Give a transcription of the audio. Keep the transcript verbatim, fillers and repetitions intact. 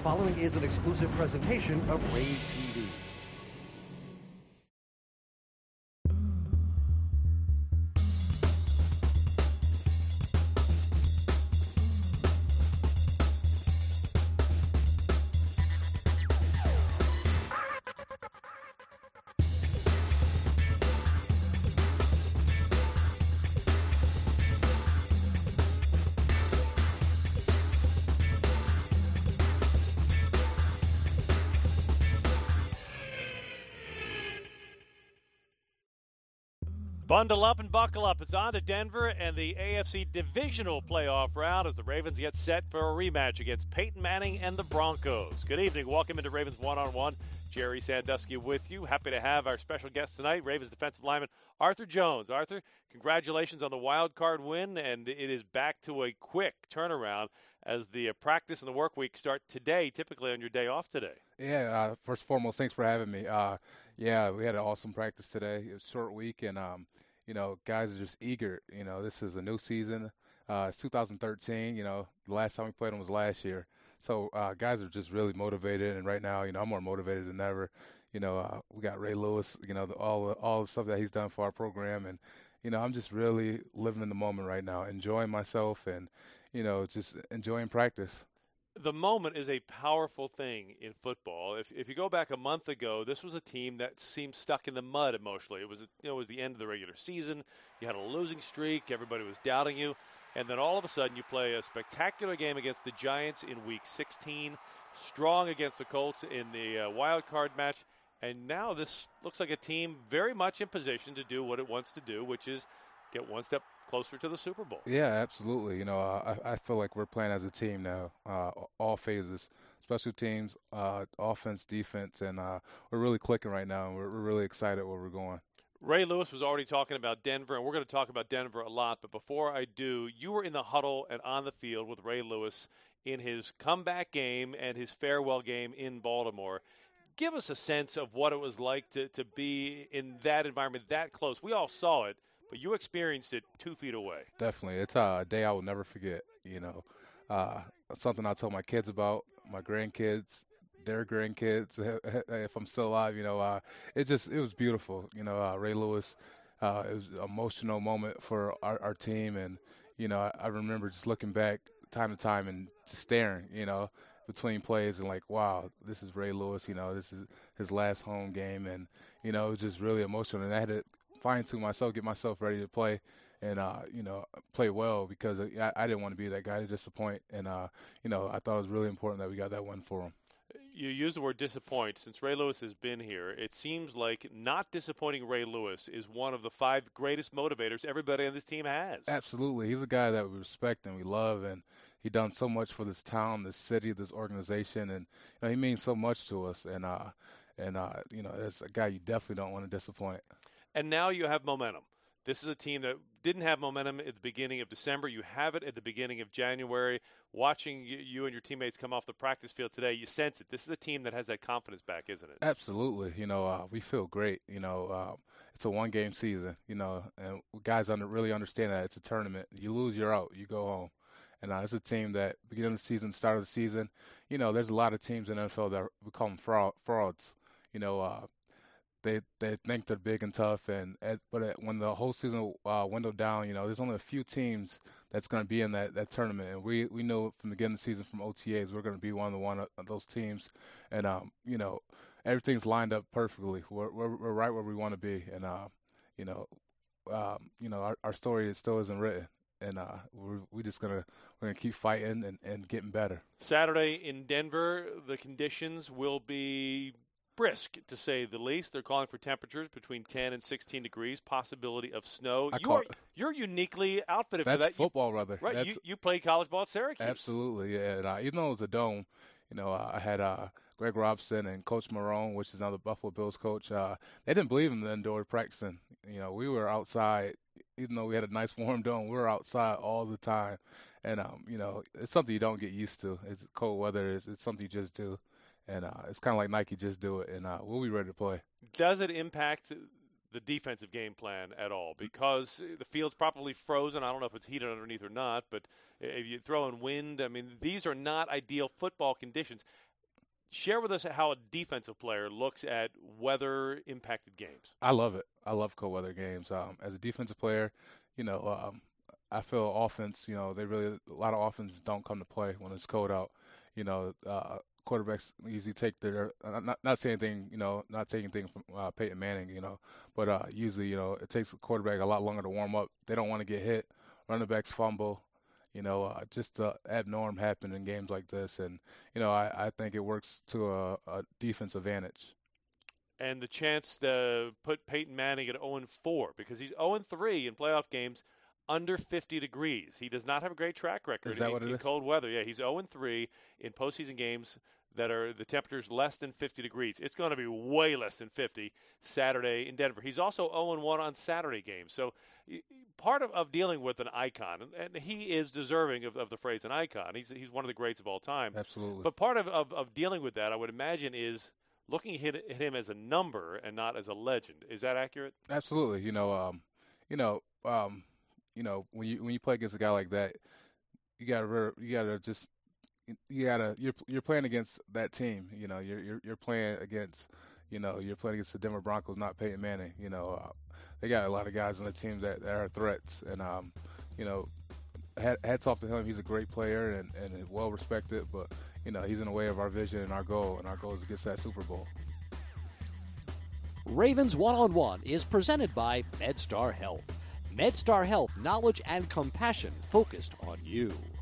following is an exclusive presentation of Rave T V. Bundle up and buckle up. It's on to Denver and the A F C divisional playoff round as the Ravens get set for a rematch against Peyton Manning and the Broncos. Good evening. Welcome into Ravens One-on-One. Jerry Sandusky with you. Happy to have our special guest tonight, Ravens defensive lineman Arthur Jones. Arthur, congratulations on the wild card win, and it is back to a quick turnaround as the practice and the work week start today, typically on your day off today. Yeah, uh, first and foremost, thanks for having me. Uh, yeah, we had an awesome practice today. It was a short week, and, um, you know, guys are just eager. You know, this is a new season. Uh, it's two thousand thirteen. You know, the last time we played them was last year. So uh, guys are just really motivated, and right now, you know, I'm more motivated than ever. You know, uh, we got Ray Lewis, you know, the, all, all the stuff that he's done for our program, and, you know, I'm just really living in the moment right now, enjoying myself and, you know, just enjoying practice. The moment is a powerful thing in football. If if you go back a month ago, this was a team that seemed stuck in the mud emotionally. It was you know it was the end of the regular season. You had a losing streak. Everybody was doubting you, and then all of a sudden you play a spectacular game against the Giants in Week sixteen, strong against the Colts in the uh, wild card match, and now this looks like a team very much in position to do what it wants to do, which is get one step closer to the Super Bowl. Yeah, absolutely. You know, uh, I, I feel like we're playing as a team now, uh, all phases, special teams, uh, offense, defense, and uh, we're really clicking right now, and we're, we're really excited where we're going. Ray Lewis was already talking about Denver, and we're going to talk about Denver a lot, but before I do, you were in the huddle and on the field with Ray Lewis in his comeback game and his farewell game in Baltimore. Give us a sense of what it was like to, to be in that environment that close. We all saw it, but you experienced it two feet away. Definitely. It's a day I will never forget, you know. Uh, something I tell my kids about, my grandkids, their grandkids, if I'm still alive, you know. Uh, it just, it was beautiful. You know, uh, Ray Lewis, uh, it was an emotional moment for our, our team. And, you know, I, I remember just looking back time to time and just staring, you know, between plays and like, wow, this is Ray Lewis, you know, this is his last home game. And, you know, it was just really emotional. And I had to fine-tune myself, get myself ready to play and, uh, you know, play well because I, I didn't want to be that guy to disappoint. And, uh, you know, I thought it was really important that we got that win for him. You use the word disappoint. Since Ray Lewis has been here, it seems like not disappointing Ray Lewis is one of the five greatest motivators everybody on this team has. Absolutely. He's a guy that we respect and we love, and he done so much for this town, this city, this organization, and you know, he means so much to us. And, uh, and uh, you know, it's a guy you definitely don't want to disappoint. And now you have momentum. This is a team that didn't have momentum at the beginning of December. You have it at the beginning of January. Watching you and your teammates come off the practice field today, you sense it. This is a team that has that confidence back, isn't it? Absolutely. You know, uh, we feel great. You know, uh, it's a one-game season, you know, and guys under, really understand that it's a tournament. You lose, you're out. You go home. And uh, it's a team that beginning of the season, start of the season, you know, there's a lot of teams in the N F L that we call them fraud, frauds. You know, uh, They they think they're big and tough, and at, but at, when the whole season uh, windowed down, you know, there's only a few teams that's going to be in that, that tournament, and we we know from the beginning of the season from O T As we're going to be one of the one of those teams, and um you know everything's lined up perfectly. We're we're, we're right where we want to be, and uh you know um you know our, our story is still isn't written. And uh, we're we just gonna we're gonna keep fighting and, and getting better. Saturday in Denver, the conditions will be brisk, to say the least. They're calling for temperatures between ten and sixteen degrees, possibility of snow. I You call, are, you're uniquely outfitted that's for that. football, you, brother. Right, that's, you, you played college ball at Syracuse. Absolutely, yeah. And, uh, even though it was a dome, you know, uh, I had uh, Greg Robson and Coach Marone, which is another Buffalo Bills coach. Uh, they didn't believe in the indoor practicing. You know, we were outside. Even though we had a nice warm dome, we were outside all the time. And, um, you know, it's something you don't get used to. It's cold weather. It's, it's something you just do. And uh, it's kind of like Nike, just do it, and uh, we'll be ready to play. Does it impact the defensive game plan at all? Because the field's probably frozen. I don't know if it's heated underneath or not, but if you throw in wind, I mean, these are not ideal football conditions. Share with us how a defensive player looks at weather-impacted games. I love it. I love cold weather games. Um, as a defensive player, you know, um, I feel offense, you know, they really – a lot of offense don't come to play when it's cold out. You know, uh, quarterbacks usually take their uh, – not not saying anything, you know, not taking anything from uh, Peyton Manning, you know, but uh, usually, you know, it takes a quarterback a lot longer to warm up. They don't want to get hit. Running backs fumble. You know, uh, just the abnorm happen in games like this. And, you know, I, I think it works to a, a defense advantage. And the chance to put Peyton Manning at oh and four because he's oh and three in playoff games under fifty degrees. He does not have a great track record is that in, what it in is? cold weather. Yeah, he's oh and three in postseason games that are the temperatures less than fifty degrees. It's going to be way less than fifty Saturday in Denver. He's also oh and one on Saturday games. So part of, of dealing with an icon, and he is deserving of, of the phrase an icon. He's he's one of the greats of all time. Absolutely. But part of, of, of dealing with that, I would imagine, is looking at him as a number and not as a legend. Is that accurate? Absolutely. You know, um, you know, um, you know, when you when you play against a guy like that, you gotta you gotta just you gotta you're you're playing against that team. You know, you're you're you're playing against you know you're playing against the Denver Broncos, not Peyton Manning. You know, uh, they got a lot of guys on the team that, that are threats, and um, you know, hats off to him. He's a great player and and well respected, but you know, he's in the way of our vision and our goal, and our goal is to get to that Super Bowl. Ravens One-on-One is presented by MedStar Health. MedStar Health, knowledge and compassion focused on you.